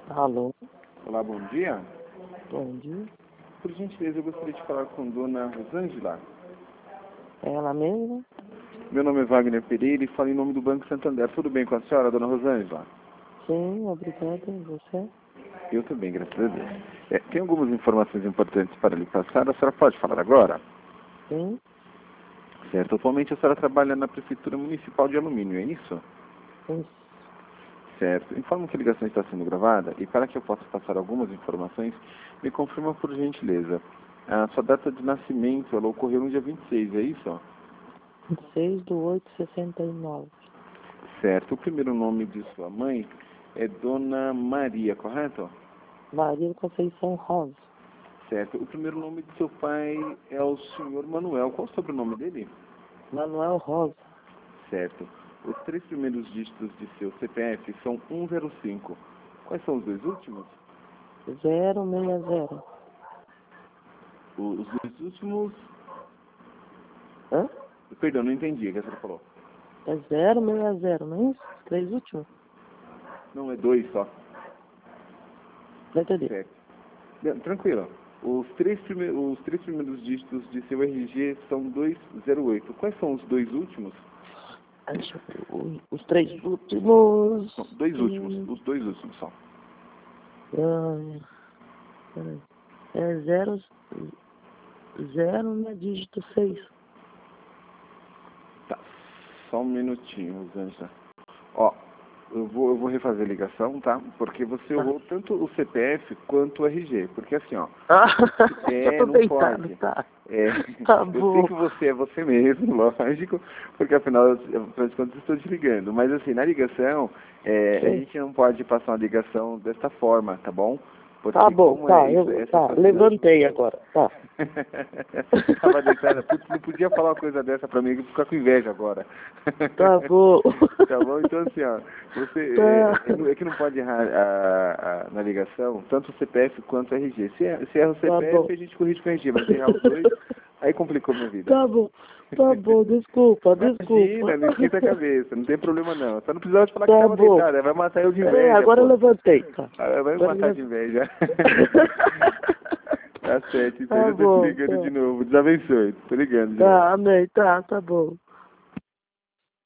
Alô, Olá, bom dia. bom dia. Por gentileza, eu gostaria de falar com Dona Rosângela. É ela mesma? Meu nome é Wagner Pereira e falo em nome do Banco Santander. Tudo bem com a senhora, Dona Rosângela? Sim, obrigada. E você? Eu também, graças a Deus. Tem algumas informações importantes para lhe passar. A senhora pode falar agora? Sim, Certo. Atualmente a senhora trabalha na Prefeitura Municipal de Alumínio, é isso? sim. Certo. Informo que a ligação está sendo gravada e para que eu possa passar algumas informações, me confirma por gentileza. A sua data de nascimento, ela ocorreu no dia 26, é isso? 6/8/69. Certo. O primeiro nome de sua mãe é Dona Maria, correto? Maria Conceição Rosa. Certo. O primeiro nome de seu pai é o senhor Manuel. Qual o sobrenome dele? Manuel Rosa. Certo. Os três primeiros dígitos de seu CPF são 105. Quais são os dois últimos? 060. Os dois últimos... Hã? Perdão, não entendi o que a senhora falou. É 060, não é isso? Os três últimos? Não, é dois só. Não entendi. Certo. Não, tranquilo. Os três primeiros dígitos de seu RG são 208. Quais são os dois últimos? Deixa eu ver. Os três últimos. Não, dois últimos. Os dois últimos só. Peraí. É 0, né? Dígito 6. Tá. Só um minutinho, Rosângela. Ó, eu vou refazer a ligação, tá? Porque você Tá. errou tanto o CPF quanto o RG. Porque assim, ó. Ah, já tô Não deitado, pode. tá. É, Tá eu sei bom. que você é você mesmo, lógico, porque afinal de contas eu estou te ligando. Mas assim, na ligação, a Sim. gente não pode passar uma ligação dessa forma, tá bom? Tá Porque bom, como tá. é isso, essa é a Tá, sua vida. levantei agora, tá. Tava deitada, putz, não podia falar uma coisa dessa pra mim, eu vou ficar com inveja agora. Tá bom. Tá bom? Então assim, ó, você Tá. é que não pode errar na ligação, tanto o CPF quanto o RG. Se erra o Tá bom. CPF, a gente corrige com o RG, mas errar os dois, aí complicou minha vida. Tá bom, desculpa, Imagina, desculpa. não esquenta a cabeça, não tem problema não. Só não precisava te falar que Tá tava bom. deitada, vai matar eu de inveja, Agora eu pô. levantei, tá. Vai me Agora eu matar de levantei. inveja. Tá certo, então Tá eu tô te bom, ligando tá. de novo. Deus abençoe. Tô ligando de novo. Tá, amém, tá bom.